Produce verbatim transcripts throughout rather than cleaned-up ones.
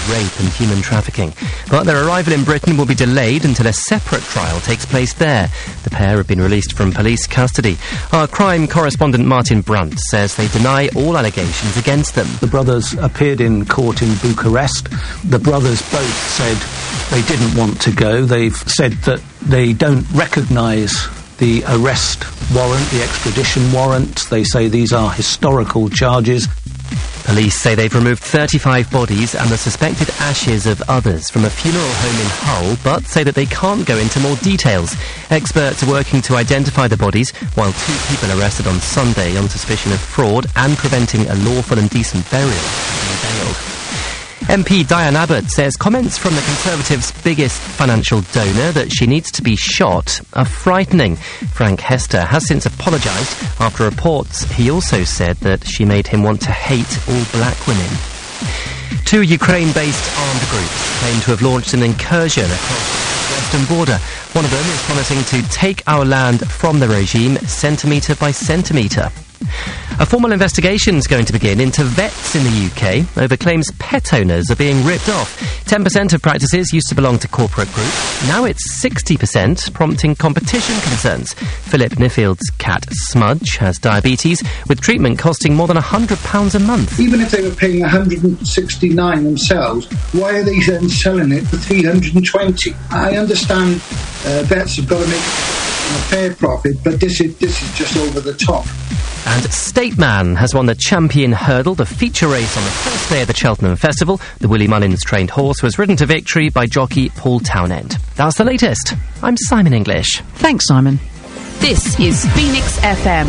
of rape and human trafficking. But their arrival in Britain will be delayed until a separate trial takes place there. The pair have been released from police custody. Our crime correspondent Martin Brunt says they deny all allegations against them. The brothers appeared in court in Bucharest. The brothers both said they didn't want to go. They've said that they don't recognise the arrest warrant, the extradition warrant. They say these are historical charges. Police say they've removed thirty-five bodies and the suspected ashes of others from a funeral home in Hull, but say that they can't go into more details. Experts are working to identify the bodies, while two people arrested on Sunday on suspicion of fraud and preventing a lawful and decent burial have been bailed. M P Diane Abbott says comments from the Conservatives' biggest financial donor that she needs to be shot are frightening. Frank Hester has since apologised after reports he also said that she made him want to hate all black women. Two Ukraine-based armed groups claim to have launched an incursion across the western border. One of them is promising to take our land from the regime centimetre by centimetre. A formal investigation is going to begin into vets in the U K over claims pet owners are being ripped off. ten percent of practices used to belong to corporate groups. Now it's sixty percent, prompting competition concerns. Philip Nifield's cat Smudge has diabetes, with treatment costing more than one hundred pounds a month. Even if they were paying one hundred sixty-nine themselves, why are they then selling it for three hundred twenty? I understand uh, vets have got to make a fair profit, but this is, this is just over the top. And Stateman has won the Champion Hurdle, the feature race on the first day of the Cheltenham Festival. The Willie Mullins trained horse was ridden to victory by jockey Paul Townend. That's the latest. I'm Simon English. Thanks, Simon. This is Phoenix F M.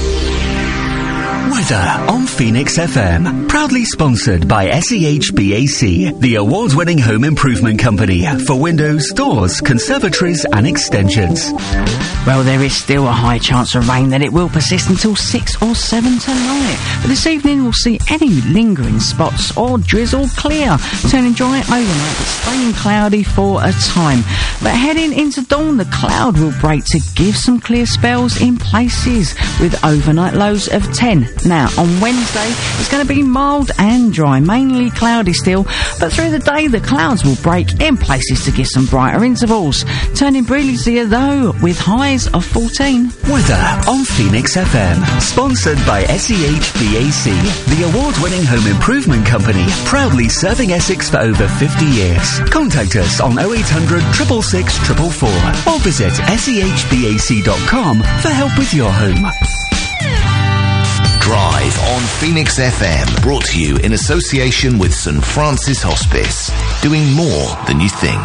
Weather on Phoenix F M. Proudly sponsored by S E H B A C, the award-winning home improvement company for windows, doors, conservatories and extensions. Well, there is still a high chance of rain that it will persist until six or seven tonight. But this evening we'll see any lingering spots or drizzle clear, turning dry overnight but staying cloudy for a time. But heading into dawn, the cloud will break to give some clear spells in places with overnight lows of ten. Now, on Wednesday, it's going to be mild and dry, mainly cloudy still, but through the day, the clouds will break in places to give some brighter intervals, turning breezier though, with highs of fourteen. Weather on Phoenix F M, sponsored by S E H B A C, the award-winning home improvement company, proudly serving Essex for over fifty years. Contact us on oh eight hundred, six six six, four four four or visit S E H B A C dot com for help with your home. Drive on Phoenix F M, brought to you in association with St Francis Hospice, doing more than you think.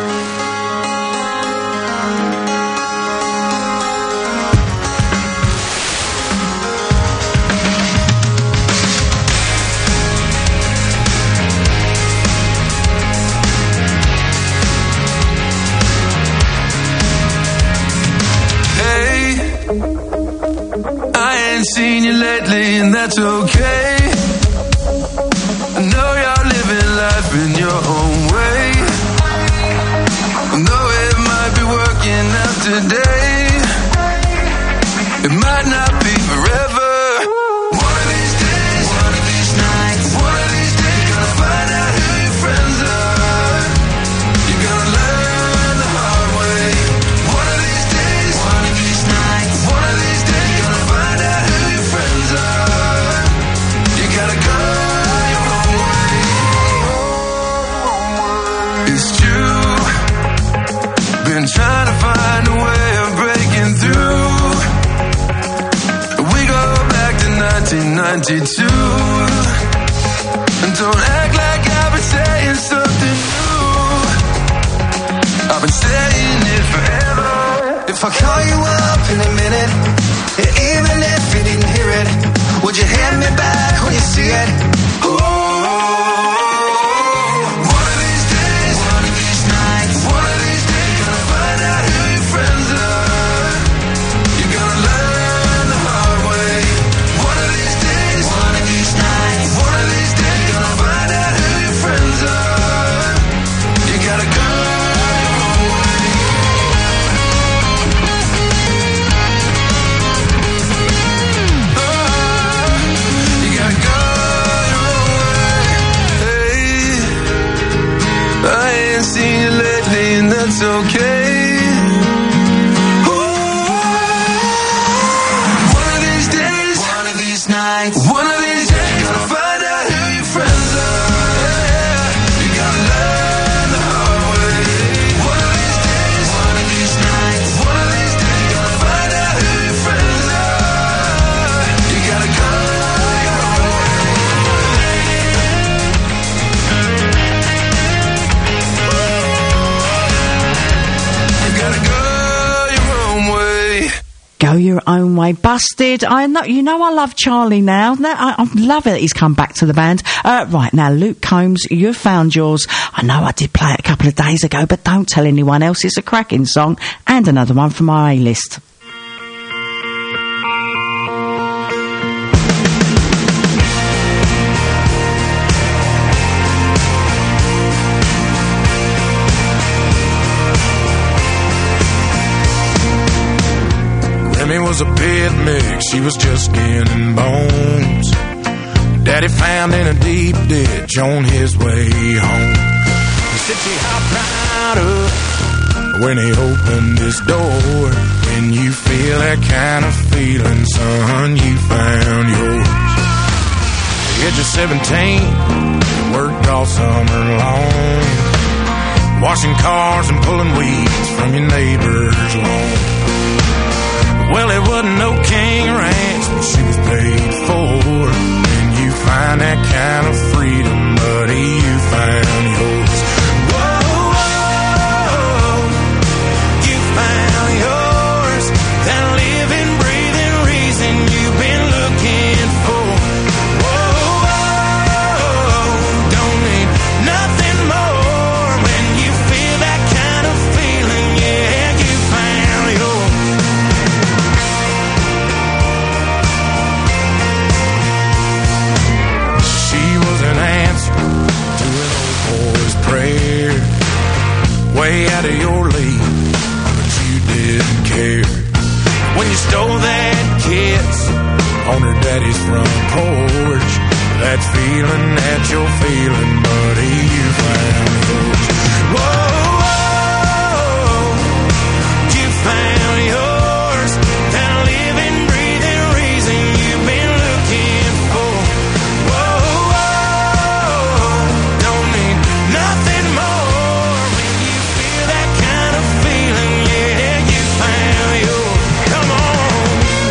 Seen you lately, and that's okay. I know you're living life in your own way. I know it might be working out today. It might not be forever. One of these days, one of these nights, one of these days, gonna find out who your friends are. You're gonna learn the hard way. One of these days, one of these nights, one of these days, gonna find out who your friends are. You gotta go your own way. It's true. Been trying to find a way of breaking through. We go back to nineteen ninety-two. And don't act like I've been saying something new. I've been saying it forever. If I call you up in a minute, even if you didn't hear it, would you hand me back when you see it? Ooh. One of these days, one of these nights, one of these days, gonna find out who your friends are. You're gonna learn the hard way. One of these days, one of these nights, one of these days, gonna find out who your friends are. You gotta go your own way. Oh, you gotta go your own way. ain't seen you lately, and that's okay. Nights. One of these days, gonna find out who your friends are. Yeah. You gotta learn the hard way. One of these days, one of these nights, one of these days, gonna find out who your friends are. You gotta go your own way. You gotta go your own way. Go your own way. Busted. I know, you know I love Charlie now. No, I, I love it that he's come back to the band. Uh, right, now, Luke Combs, you've found yours. I know I did play it a couple of days ago, but don't tell anyone else. It's a cracking song. And another one from my A-list. It was a pit mix, she was just skin and bones. Daddy found in a deep ditch on his way home. He said she hopped right up when he opened this door. When you feel that kind of feeling, son, you found yours. The age of seventeen, worked all summer long, washing cars and pulling weeds from your neighbor's lawn. Well, it wasn't no king ranch, but she was paid for. And you find that kind of freedom, buddy, you found yours. Whoa, whoa, you found yours. That living, breathing reason you've been looking for. Whoa, whoa, don't need nothing more. When you feel that kind of feeling, yeah, you found yours. Prayer, way out of your league, but you didn't care. When you stole that kiss on her daddy's front porch, that feeling that you're feeling, buddy, you found yours. Whoa, whoa, you found yours. That living, breathing reason you've been looking for. Whoa, whoa, don't need nothing more. When you feel that kind of feeling, yeah, you found yours. Come on.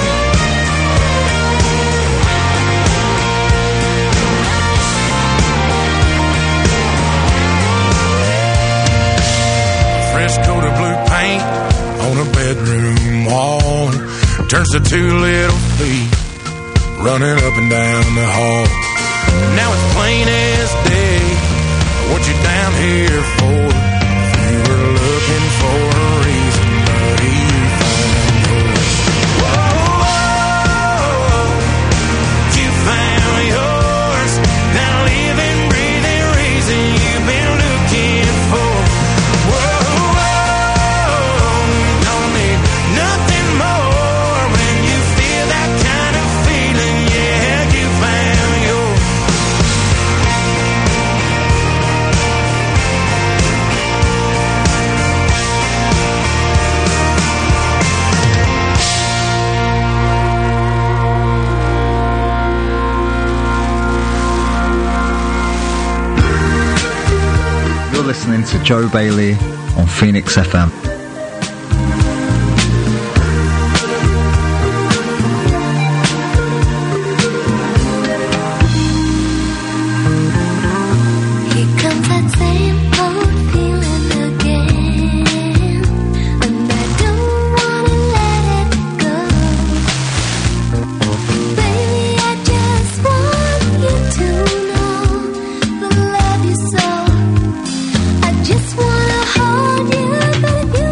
Fresh coat of blue paint on a bedroom wall turns to two little feet running up and down the hall. Now it's plain as day what you down here for. If you were looking for a reason, buddy, you found yours. Whoa, whoa, you found yours. That living, breathing reason you've been looking for. Whoa, whoa, don't need nothing more. When you feel that kind of feeling, yeah, you found yours. You're listening to Joe Bailey on Phoenix F M. Here comes that same old feeling again, and I don't wanna let it go. Baby, I just want you to know that I love you so. I just wanna hold you, but if you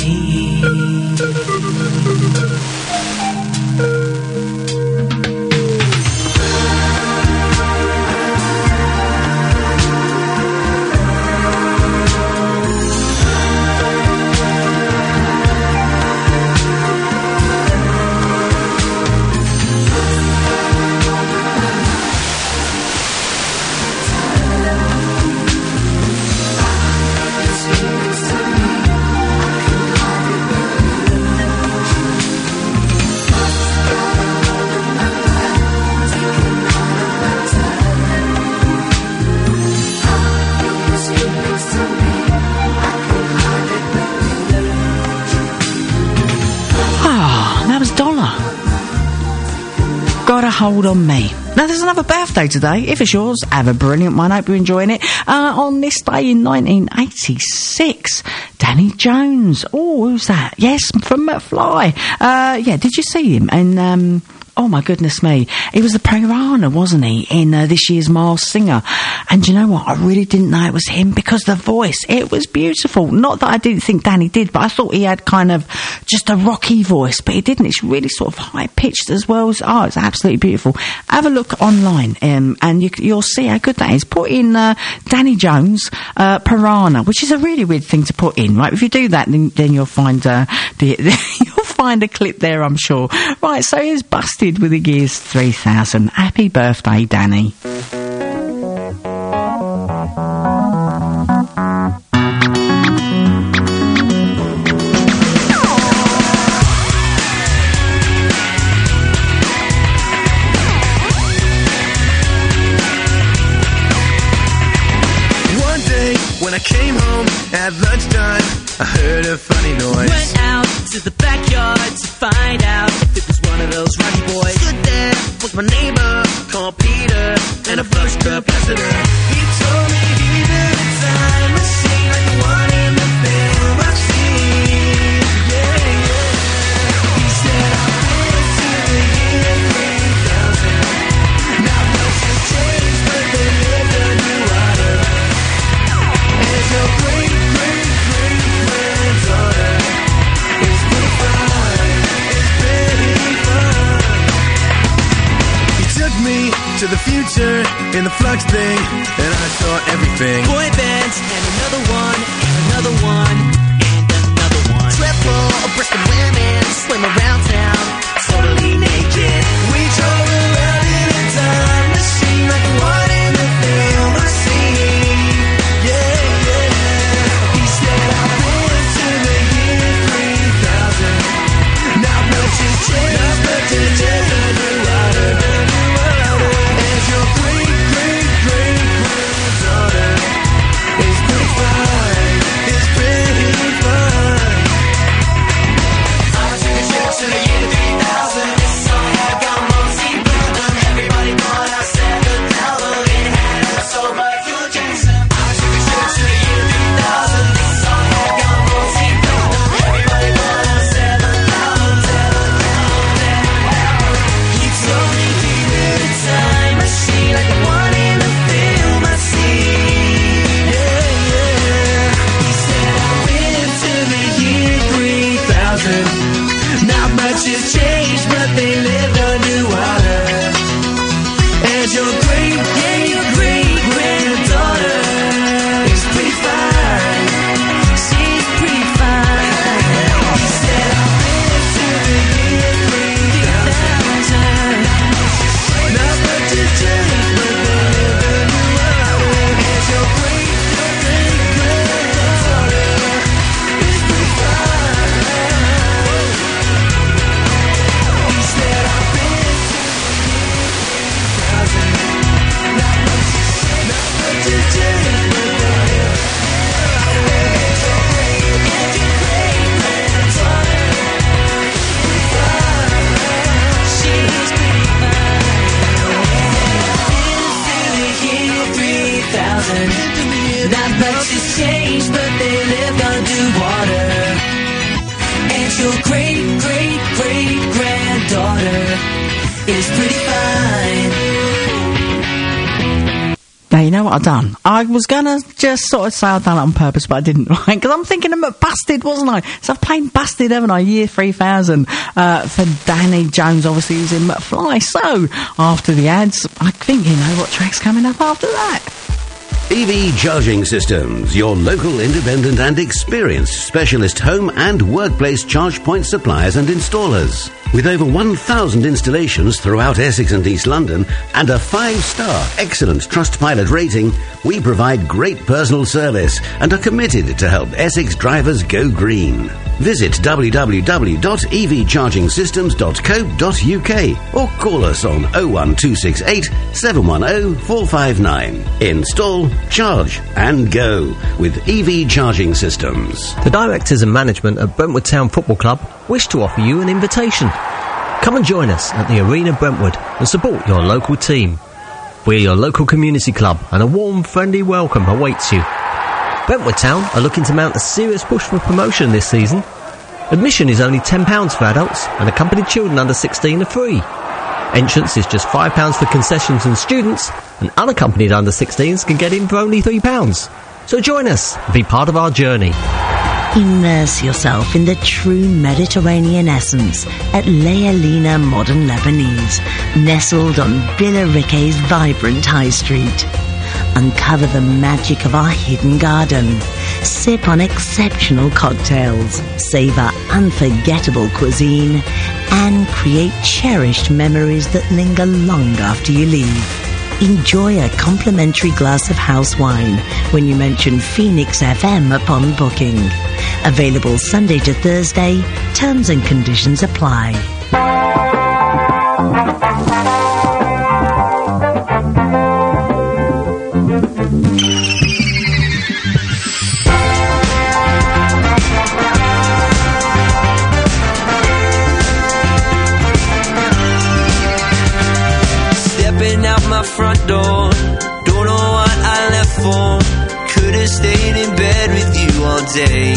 Got a Hold on Me. Now, there's another birthday today. If it's yours, have a brilliant one. Hope you're enjoying it. Uh, on this day in nineteen eighty-six, Danny Jones. Oh, who's that? Yes, from McFly. Uh, yeah, did you see him? And, um... oh, my goodness me. He was the Piranha, wasn't he, in uh, this year's Masked Singer. And you know what? I really didn't know it was him because the voice, it was beautiful. Not that I didn't think Danny did, but I thought he had kind of just a rocky voice, but he didn't. It's really sort of high-pitched as well. As, oh, it's absolutely beautiful. Have a look online, um, and you, you'll see how good that is. Put in uh, Danny Jones, uh, Piranha, which is a really weird thing to put in, right? If you do that, then, then you'll find uh, the... you'll find a clip there, I'm sure. Right, so here's Busted with the Gears three thousand. Happy birthday, Danny. One day when I came home at lunchtime, I heard a funny noise. Went out to the backyard to find out if it was one of those rocky boys. Stood there with my neighbor called Peter and a flush capacitor. He told me he built a time machine like the one in the film I've seen. Yeah, yeah. He said I've been to the year three thousand. Not much has changed, but they lived underwater. And your great, great, great granddaughter is pretty fine. It's pretty fun. He took me to the future in the flux thing, and I saw everything. Boy bands, and another one, and another one, and another one. Triple breasted women swim around town, totally naked. We drove around in a time machine like the one in the film I've seen. Yeah, yeah. He said I've been to the year three thousand. Not much has changed, not much has changed. Underwater, underwater. And your great, great, great granddaughter is pretty fine. Now, you know what I've done? I was going to just sort of say I'd done it on purpose, but I didn't, right? Because I'm thinking of Bastard, wasn't I? So I've played Bastard, haven't I? Year three thousand uh, for Danny Jones, obviously, who's in McFly. So, after the ads, I think you know what track's coming up after that. E V Charging Systems, your local independent and experienced specialist home and workplace charge point suppliers and installers. With over one thousand installations throughout Essex and East London and a five-star excellent Trustpilot rating, we provide great personal service and are committed to help Essex drivers go green. Visit w w w dot e v charging systems dot co dot u k or call us on oh one two six eight, seven one oh, four five nine. Install, charge and go with E V Charging Systems. The directors and management of Brentwood Town Football Club wish to offer you an invitation. Come and join us at the Arena Brentwood and support your local team. We're your local community club and a warm, friendly welcome awaits you. Brentwood Town are looking to mount a serious push for promotion this season. Admission is only ten pounds for adults and accompanied children under sixteen are free. Entrance is just five pounds for concessions and students, and unaccompanied under sixteens can get in for only three pounds. So join us and be part of our journey. Immerse yourself in the true Mediterranean essence at Lealina Modern Lebanese, nestled on Billericay's vibrant high street. Uncover the magic of our hidden garden. Sip on exceptional cocktails, savour unforgettable cuisine, and create cherished memories that linger long after you leave. Enjoy a complimentary glass of house wine when you mention Phoenix F M upon booking. Available Sunday to Thursday. Terms and conditions apply. Stepping out my front door, don't know what I left for. Could've stayed in bed with you all day.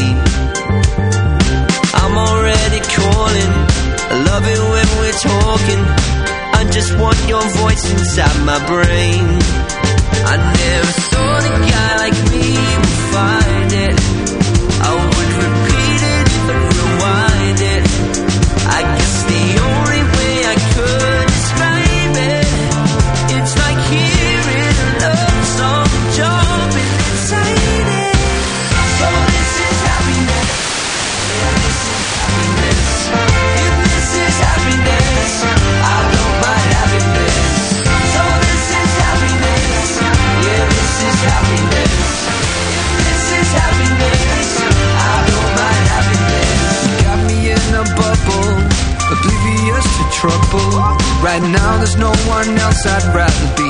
I'm already calling, I love it when we're talking. I just want your voice inside my brain. I never thought a guy like me would find it. I would repeat it if I rewind it. I guess the only way I could describe it, it's like hearing a love song jumping inside it. So this is happiness. Yeah, this is happiness. If this is happiness, I don't mind happiness. So this is happiness. Yeah, this is happiness. If this is happiness, I don't mind happiness. You got me in a bubble, oblivious to trouble. Right now there's no one else I'd rather be.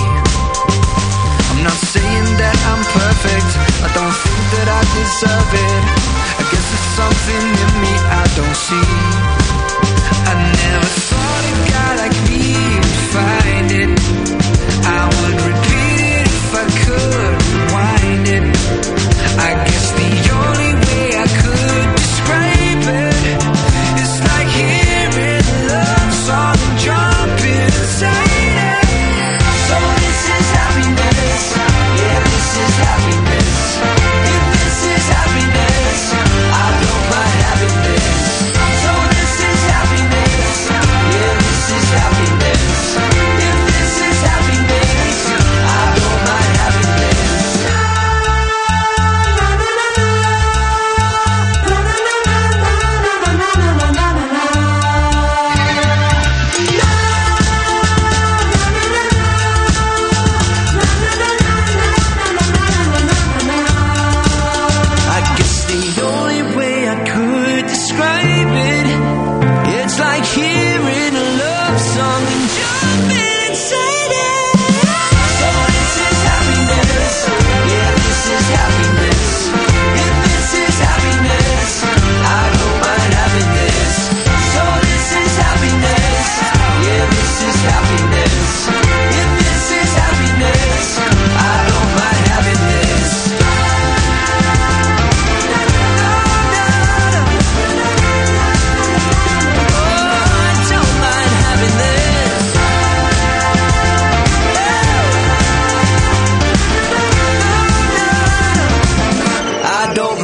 I'm not saying that I'm perfect, I don't think that I deserve it. I guess there's something in me I don't see. I never thought a guy like me would find it. I would repeat it if I could rewind it. I guess the only way I could describe it is like hearing a love song jump inside it. So this is happiness. Yeah, this is happiness. If this is happiness, I don't mind happiness. So this is happiness. Yeah, this is happiness.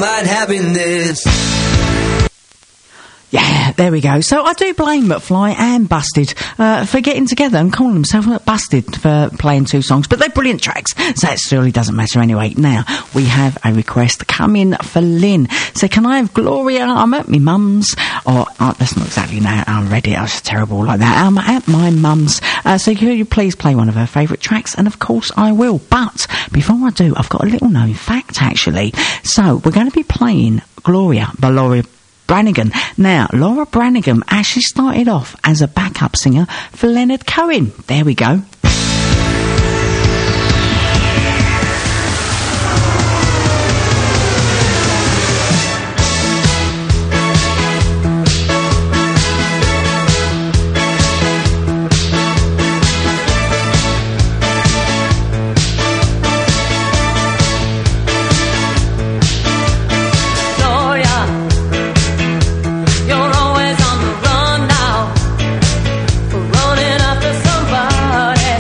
mind happiness. Yeah, there we go. So I do blame McFly and Busted uh, for getting together and calling themselves Busted for playing two songs, but they're brilliant tracks, so it surely doesn't matter anyway. Now, we have a request come in for Lynn. So can I have Gloria? I'm at my mum's, or oh, that's not exactly now, I read it, I was terrible like that. I'm at my mum's, uh, so could you please play one of her favourite tracks? And of course I will, but before I do, I've got a little known fact actually. So we're going to be playing Gloria by Laura Branigan. Now, Laura Branigan actually started off as a backup singer for Leonard Cohen. There we go. You're always on the run now, running after somebody.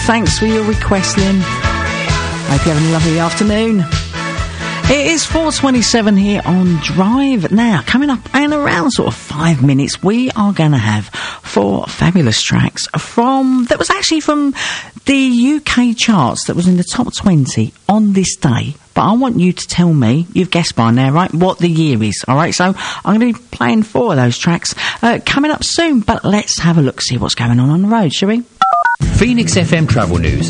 Thanks for your request, Lynn. Hope you're having a lovely afternoon. It is four twenty-seven here on Drive. Now, coming up in around sort of five minutes, we are going to have four fabulous tracks from, that was actually from the U K charts that was in the top twenty on this day. But I want you to tell me, you've guessed by now, right, what the year is, alright? So I'm going to be playing four of those tracks uh, coming up soon, but let's have a look, see what's going on on the road, shall we? Phoenix F M Travel News.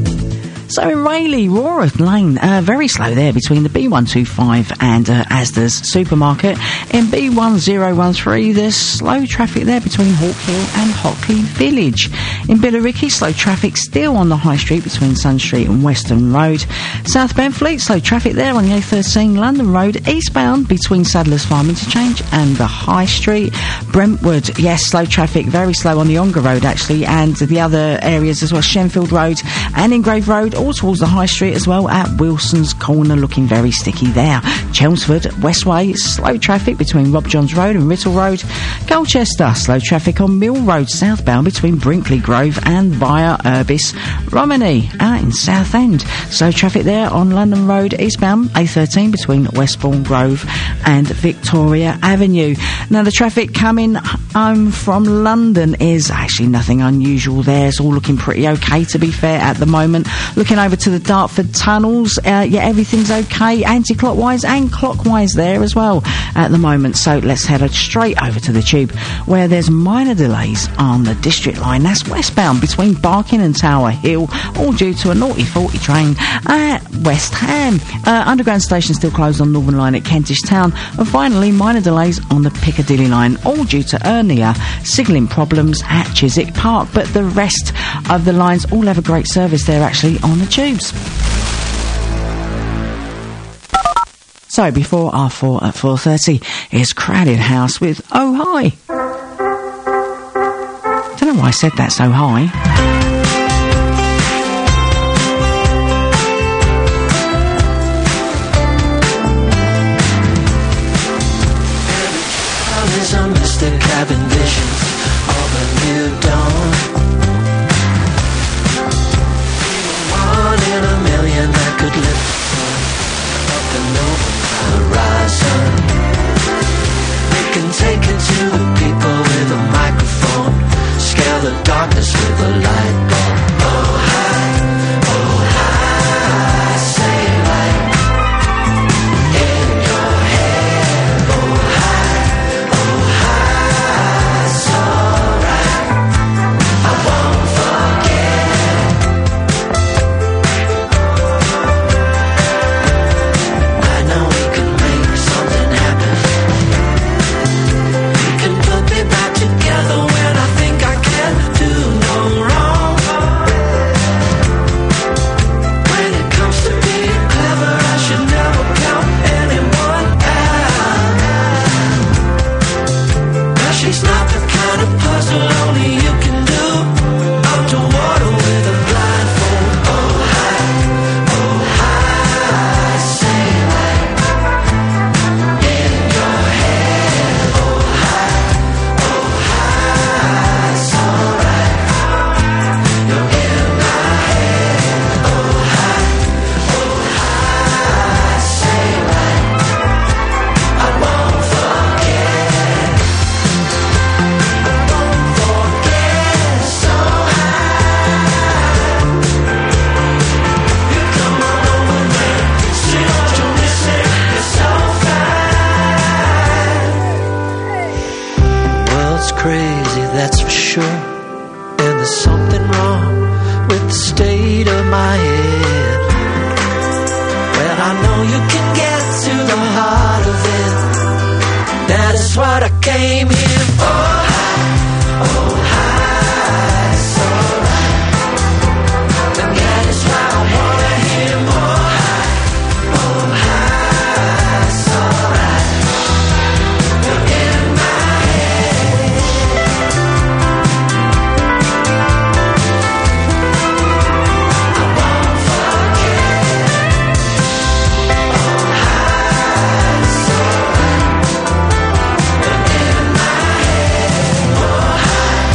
So in Rayleigh, Rorath Lane, uh, very slow there between the B one twenty-five and uh, Asda's supermarket. In B one zero one three, there's slow traffic there between Hawkhill and Hockley Village. In Billericay, slow traffic still on the High Street between Sun Street and Western Road. South Benfleet, slow traffic there on the A thirteen London Road, eastbound between Sadler's Farm Interchange and the High Street. Brentwood, yes, slow traffic, very slow on the Ongar Road actually, and the other areas as well, Shenfield Road and Ingrave Road, all towards the High Street as well at Wilson's Corner, looking very sticky there. Chelmsford, Westway, slow traffic between Rob Johns Road and Riddle Road. Colchester, slow traffic on Mill Road southbound between Brinkley Grove and via Urbis. Romney, out in Southend, slow traffic there on London Road eastbound A thirteen between Westbourne Grove and Victoria Avenue. Now the traffic coming home from London is actually nothing unusual there. It's all looking pretty okay, to be fair, at the moment. Looking over to the Dartford tunnels, uh, yeah, everything's okay, anti-clockwise and clockwise there as well at the moment. So let's head straight over to the Tube, where there's minor delays on the District Line. That's westbound between Barking and Tower Hill, all due to a naughty forty train at West Ham. Uh, Underground station still closed on Northern Line at Kentish Town. And finally, minor delays on the Piccadilly Line, all due to earlier signalling problems at Chiswick Park. But the rest of the lines all have a great service there actually on the tubes. So before our four at four thirty is Crowded House with Oh Hi. Don't know why I said that so high. I miss the cabin visions of a new dawn. One in a million that could lift up and over the horizon. We can take it to the people with a microphone, scale the darkness with a light bulb. Oh hi, oh hi, say it right in your head. Oh hi, oh hi, it's alright. I won't forget. I know we can make something happen. We can put me back together when I think I can do no wrong. When it comes to being clever, I should never count anyone out. But she's not the kind of puzzle only you can do. Underwater with a blindfold. Oh hi, oh hi, say it right in your head. Oh hi, oh hi, it's alright. You're in my head. Oh hi, oh hi, say it right. I won't forget. I won't forget. So high. You come on over there, see what you're missing. It's so fine. World's crazy, that's for sure. And there's something wrong with the state of my head. Well, I know you can get to the heart of it. That is what I came here for. Oh, hi, it's alright. And that is why I wanna hear more. Oh, hi, it's alright. You're in my head. I won't forget. Oh, hi, it's alright. You're in my head. Oh, hi.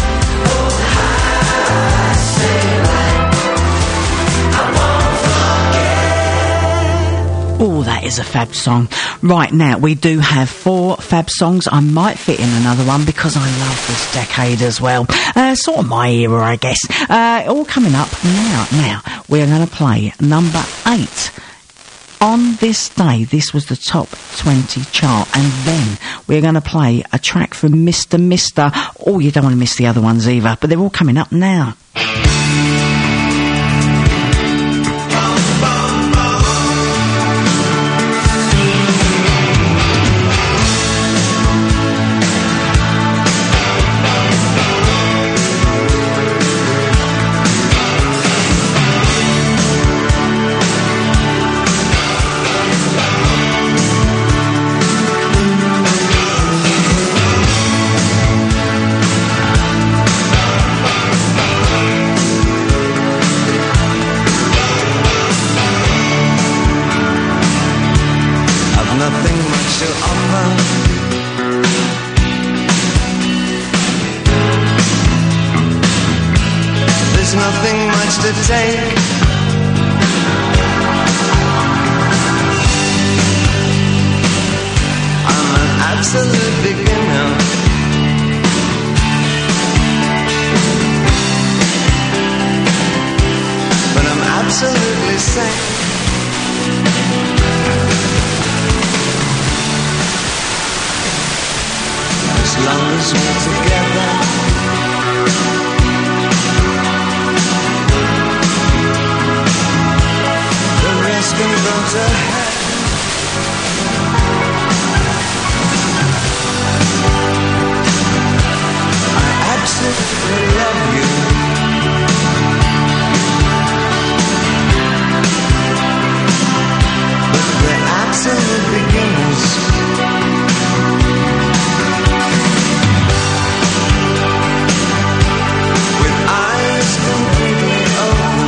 That is a fab song. Right, now, we do have four fab songs. I might fit in another one because I love this decade as well. Uh, sort of my era, I guess. Uh, all coming up now. Now, we're going to play number eight. On this day, this was the top twenty chart, and then we're going to play a track from Mister Mister. Oh, you don't want to miss the other ones either, but they're all coming up now. To take. I'm an absolute beginner. But I'm absolutely safe. As long as we're together. Can go to hell. I absolutely love you. But we're absolute beginners. With eyes completely open.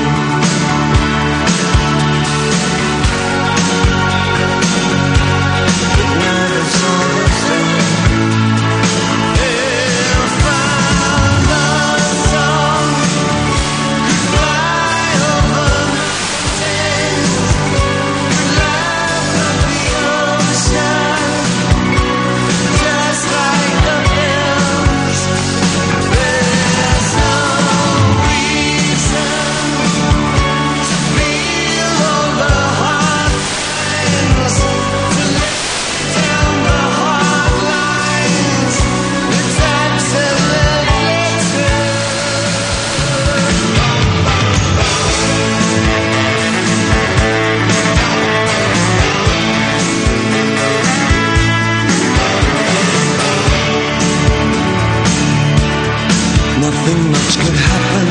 Nothing much could happen.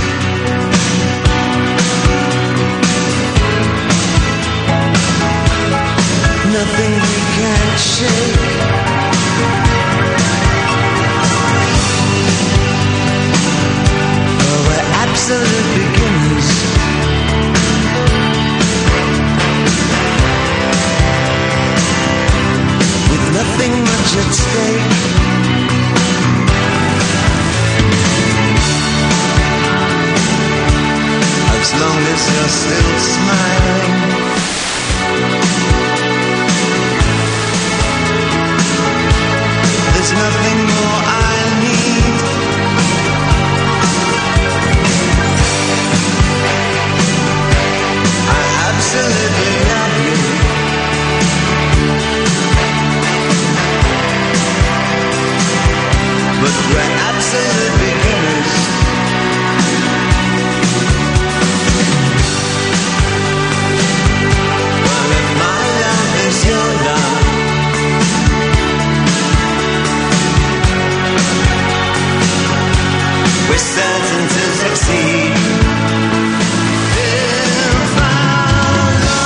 Nothing we can't shake. Oh, we're absolute beginners. With nothing much at stake. As long as you're still smiling. There's nothing more I need. I absolutely love you. But we're absolute beginners. We're certain to succeed. If I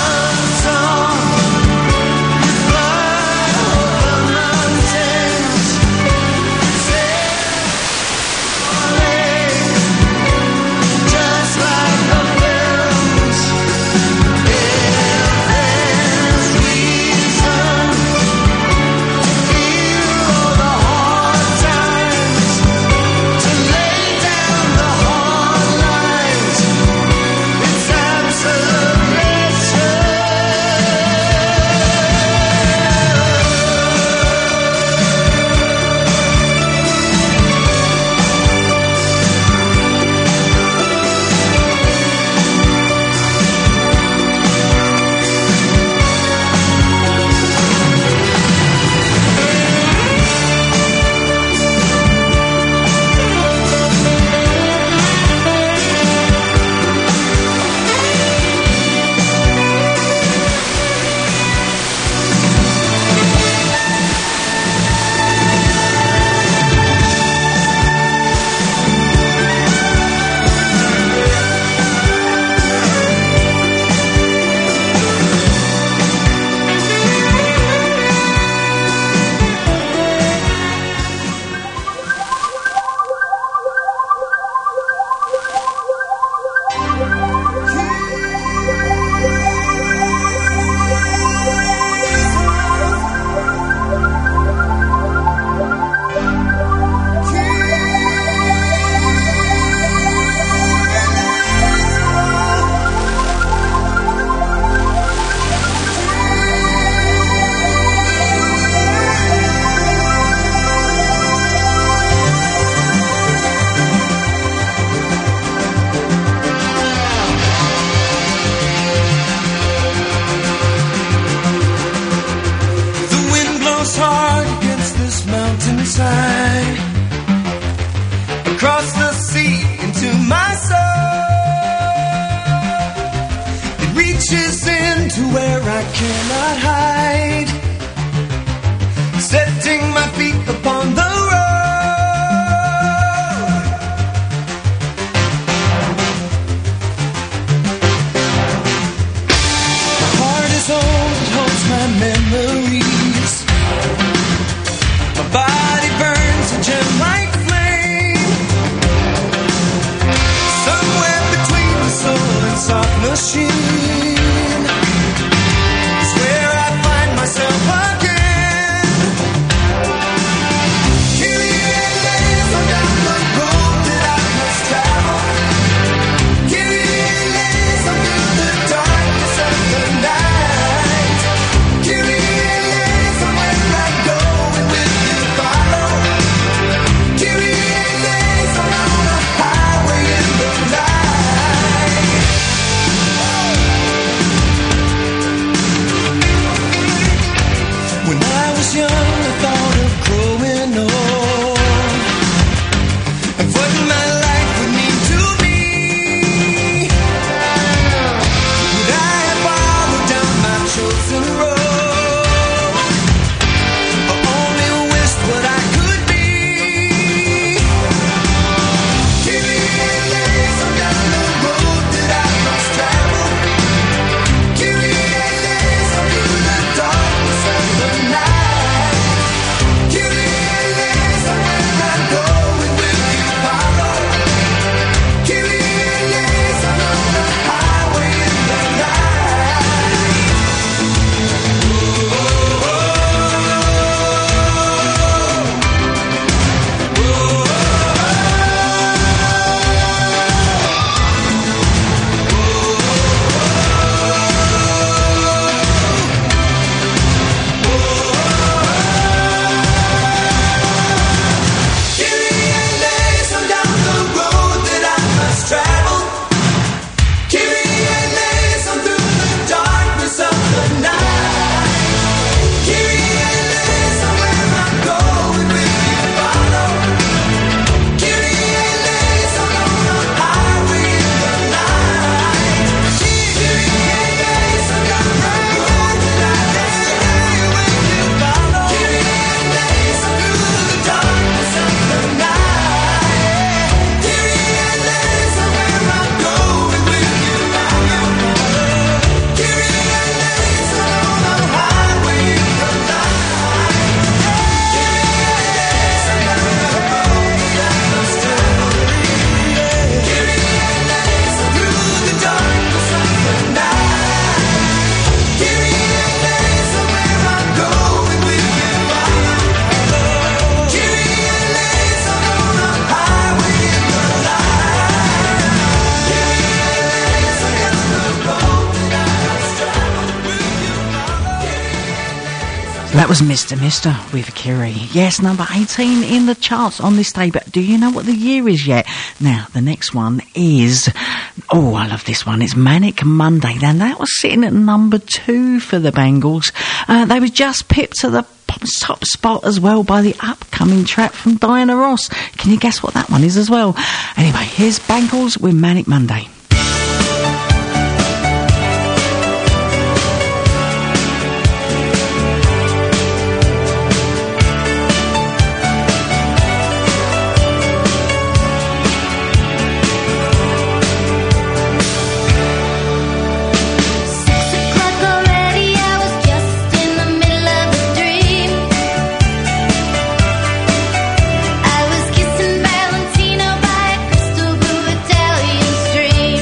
reaches into where I cannot hide, setting my feet upon the road. My heart is old, it holds my memories. My body burns a gem like flame. Somewhere between the soul and soft machine is where I find myself again. Killing days on down the road that I must travel. Killing days on through the darkness of the night. Killing days on where I go and will you follow. Killing days on the highway in the night. When I was young, I thought of growing old and what my life would mean to me. Would I have followed down my chosen road, or only wished what I could be? Killing days on down the road that I must travel. Killing days on through the darkness of the night. Killing days on where I go and will you follow. Killing days on the highway in the night. Killing days on down the road that I must travel. Killing days on through the darkness of the night. Killing days on where I go and will you follow. Killing days on the highway in the night. Killing days on down the road that I must travel. Will you follow. Killing days on through the darkness of the night. Killing days on where I go and will you follow. Killing days on the highway in the night. Killing days on the road that I must travel. Killing days on through the darkness of the night. Killing days on where I go and will you follow. Killing days on the highway in the night. Killing days on the road that I must travel. That was Mister Mister with Kiri. Yes, number eighteen in the charts on this day. But do you know what the year is yet? Now, the next one is... Oh, I love this one. It's Manic Monday. Now, that was sitting at number two for the Bangles. Uh, they were just pipped to the p- top spot as well by the upcoming track from Diana Ross. Can you guess what that one is as well? Anyway, here's Bangles with Manic Monday. Six o'clock already, I was just in the middle of a dream. I was kissing Valentino by a crystal blue Italian stream.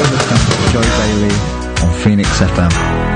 You're listening to Joe Bailey on Phoenix F M.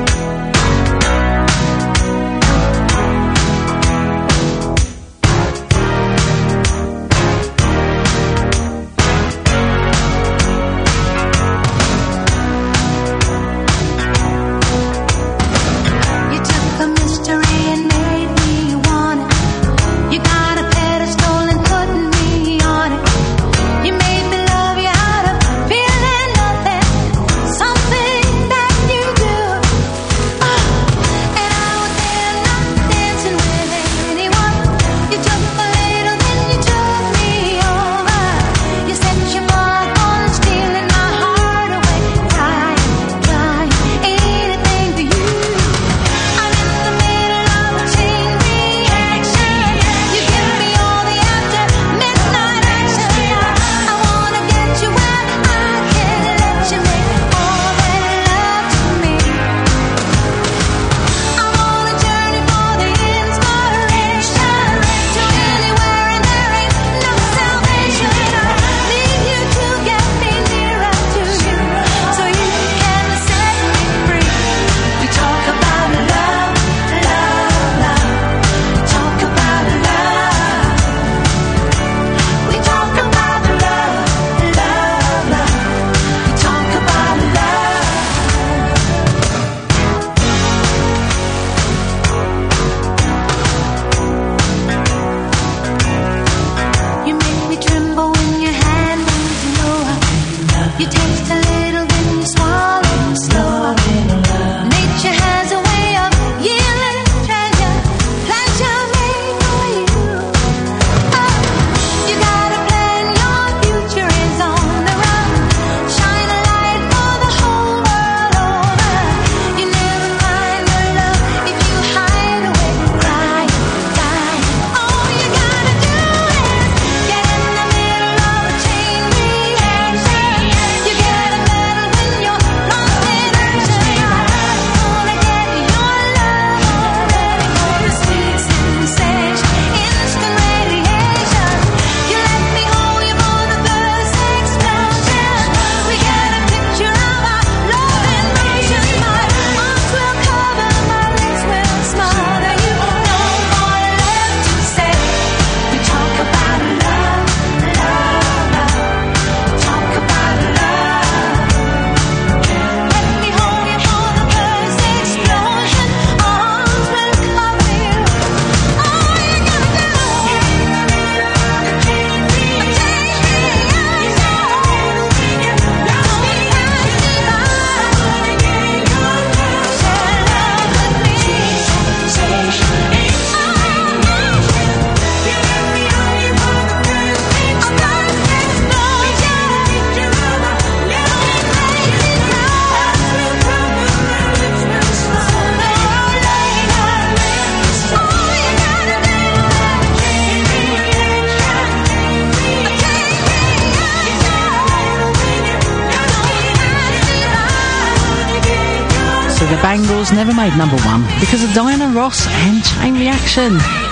The Bangles never made number one because of Diana Ross and Chain Reaction.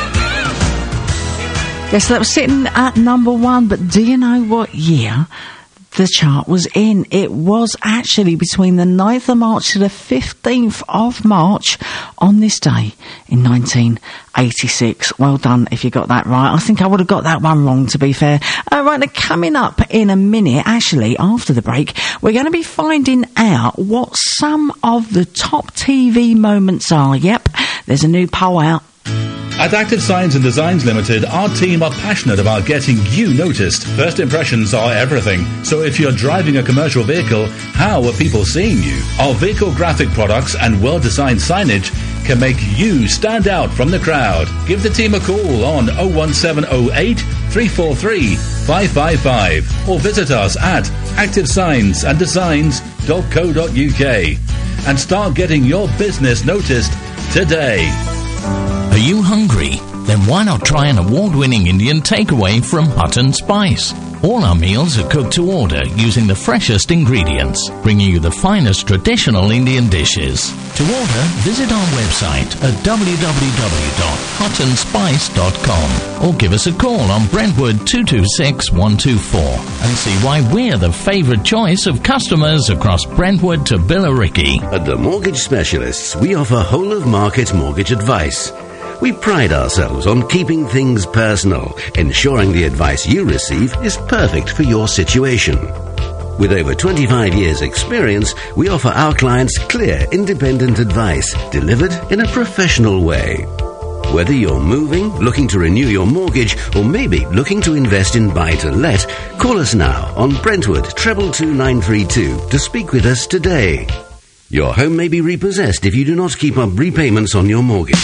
Yes, that was sitting at number one, but do you know what year the chart was in? It was actually between the ninth of March to the fifteenth of March on this day in nineteen eighty-six. Well done if you got that right. I think I would have got that one wrong, to be fair. Uh, right, now coming up in a minute, actually after the break, we're going to be finding out what some of the top T V moments are. Yep, there's a new poll out. At Active Signs and Designs Limited, our team are passionate about getting you noticed. First impressions are everything. So if you're driving a commercial vehicle, how are people seeing you? Our vehicle graphic products and well-designed signage can make you stand out from the crowd. Give the team a call on oh one seven oh eight, three four three, five five five or visit us at active signs and designs dot co dot uk and start getting your business noticed today. Are you hungry? Then why not try an award-winning Indian takeaway from Hutton Spice? All our meals are cooked to order using the freshest ingredients, bringing you the finest traditional Indian dishes. To order, visit our website at w w w dot hut and spice dot com or give us a call on Brentwood two two six one two four and see why we're the favourite choice of customers across Brentwood to Billericay. At the Mortgage Specialists, we offer whole-of-market mortgage advice. We pride ourselves on keeping things personal, ensuring the advice you receive is perfect for your situation. With over twenty-five years' experience, we offer our clients clear, independent advice delivered in a professional way. Whether you're moving, looking to renew your mortgage, or maybe looking to invest in buy-to-let, call us now on Brentwood treble two nine three two to speak with us today. Your home may be repossessed if you do not keep up repayments on your mortgage.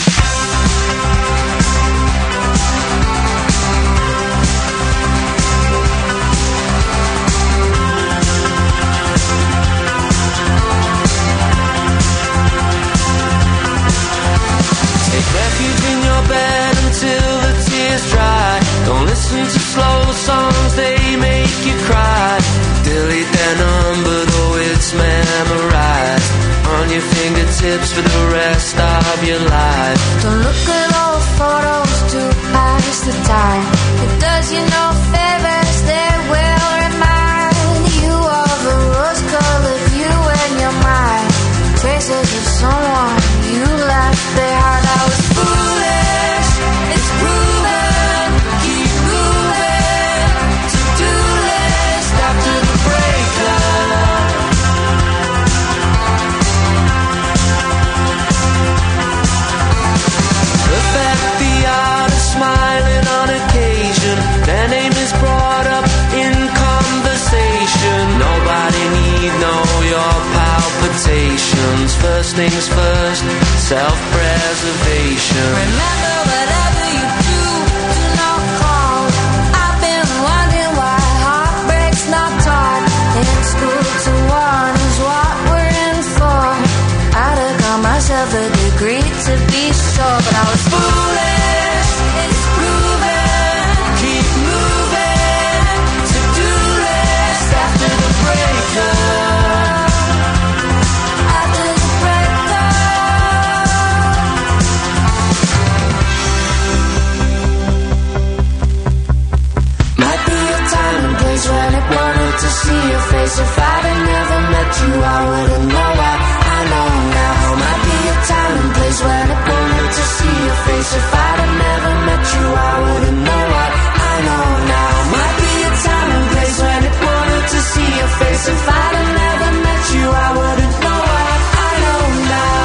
Tips for the rest of your life. Don't look at old photos to pass the time. It does you no favors, they will remind you of a rose-colored view in your mind. Traces of someone you left behind. I was foolish, it's proven. Keep moving, to-do list after the breakup. Smiling on occasion, their name is brought up in conversation. Nobody need know your palpitations. First things first, self-preservation. Remember whatever you do, do not call. I've been wondering why heartbreak's not taught in school. To one is what we're in for. I'd have got myself a degree to be sure, but I was foolish. When I wanted to see your face, if I'd have never met you, I wouldn't know what I know now. Might be a time and place when I wanted to see your face, if I'd have never met you, I wouldn't know what I know now. Might be a time and place when I wanted to see your face, if I'd have never met you, I wouldn't know what I know now.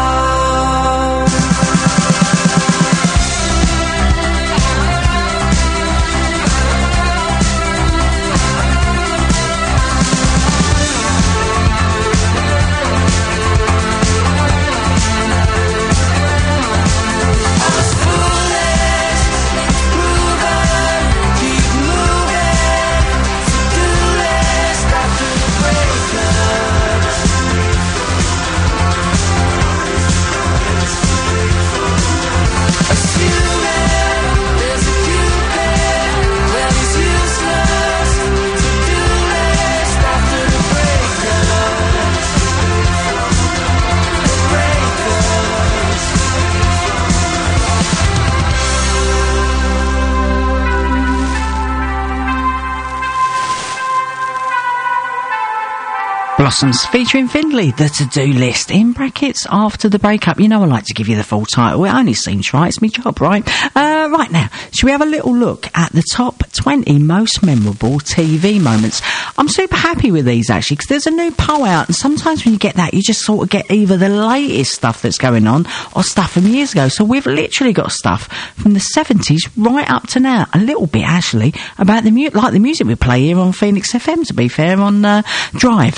Blossoms featuring Findlay, the to-do list, in brackets, after the breakup. You know I like to give you the full title. It only seems right. It's my job, right? Uh, right now, shall we have a little look at the top twenty most memorable T V moments? I'm super happy with these, actually, because there's a new poll out, and sometimes when you get that, you just sort of get either the latest stuff that's going on or stuff from years ago. So we've literally got stuff from the seventies right up to now. A little bit, actually, about the mu- like the music we play here on Phoenix F M, to be fair, on uh, Drive.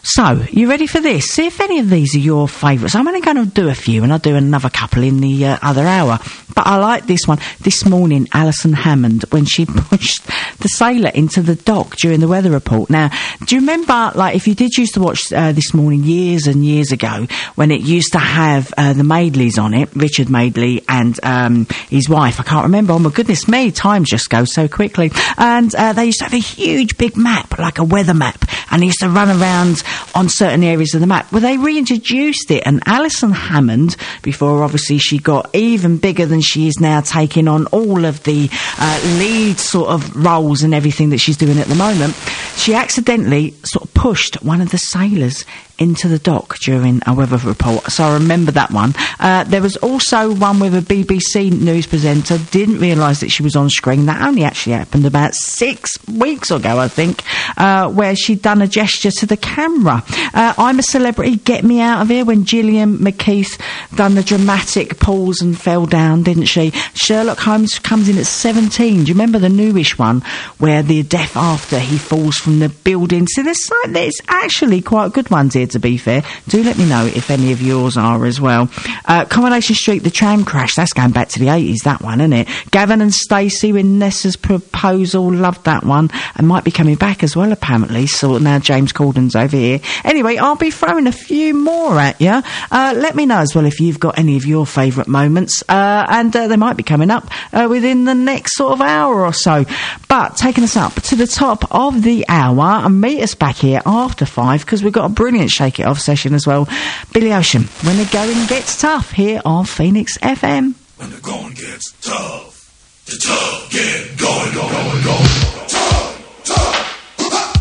So, you ready for this? See if any of these are your favourites. I'm only going to do a few, and I'll do another couple in the uh, other hour. But I like this one. This morning, Alison Hammond, when she pushed the sailor into the dock during the weather report. Now, do you remember, like, if you did used to watch uh, This Morning years and years ago, when it used to have uh, the Maidleys on it, Richard Madeley and um, his wife, I can't remember, oh my goodness me, time just goes so quickly. And uh, they used to have a huge big map, like a weather map, and they used to run around on certain areas of the map. Well, they reintroduced it, and Alison Hammond, before obviously she got even bigger than she is now, taking on all of the uh, lead sort of roles and everything that she's doing at the moment, she accidentally sort of pushed one of the sailors into the dock during a weather report. So I remember that one. Uh, there was also one with a B B C news presenter, didn't realise that she was on screen. That only actually happened about six weeks ago, I think, uh, where she'd done a gesture to the camera. Uh, I'm a Celebrity, Get Me Out of Here, when Gillian McKeith done the dramatic pause and fell down, didn't she? Sherlock Holmes comes in at seventeen. Do you remember the newish one where the death after he falls from the building? So there's, there's actually quite good ones here, to be fair. Do let me know if any of yours are as well. Uh, Coronation Street, the tram crash, that's going back to the eighties, that one, isn't it? Gavin and Stacey with Nessa's proposal, loved that one, and might be coming back as well, apparently. So now James Corden's over here. Anyway, I'll be throwing a few more at you. Uh, let me know as well if you've got any of your favourite moments, uh, and uh, they might be coming up uh, within the next sort of hour or so. But taking us up to the top of the hour, and meet us back here after five, because we've got a brilliant Shake It Off session as well. Billy Ocean, When the Going Gets Tough, here on Phoenix F M. When the going gets tough, the tough get going, going, going, going. Tough, tough.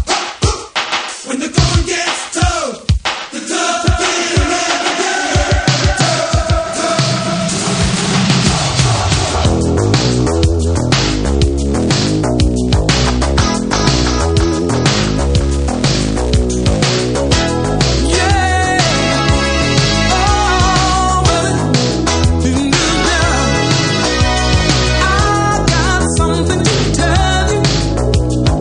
When the going gets tough, the tough get Something to tell you.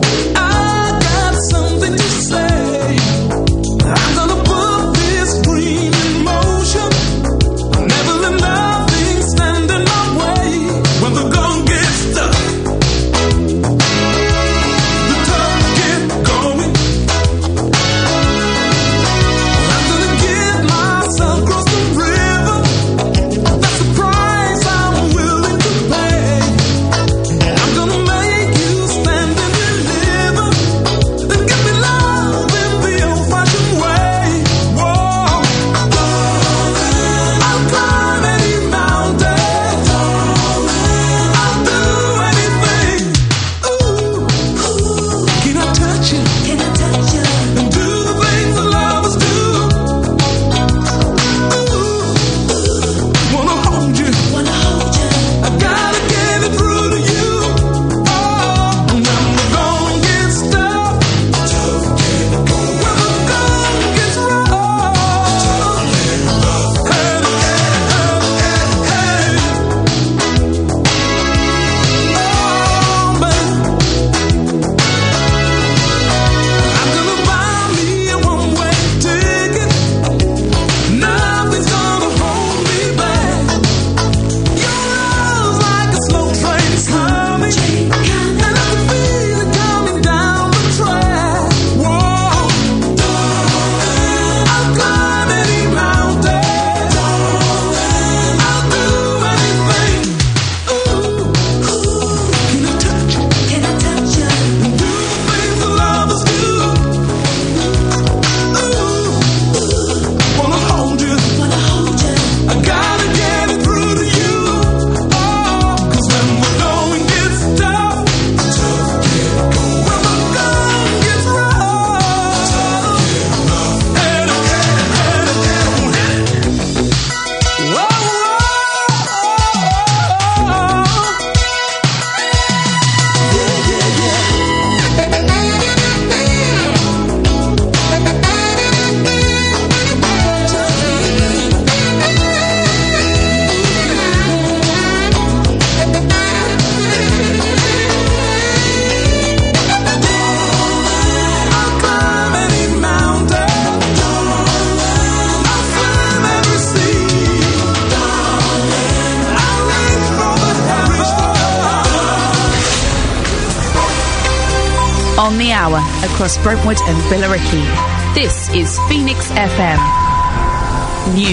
On the hour, across Brentwood and Billericay. This is Phoenix F M. News.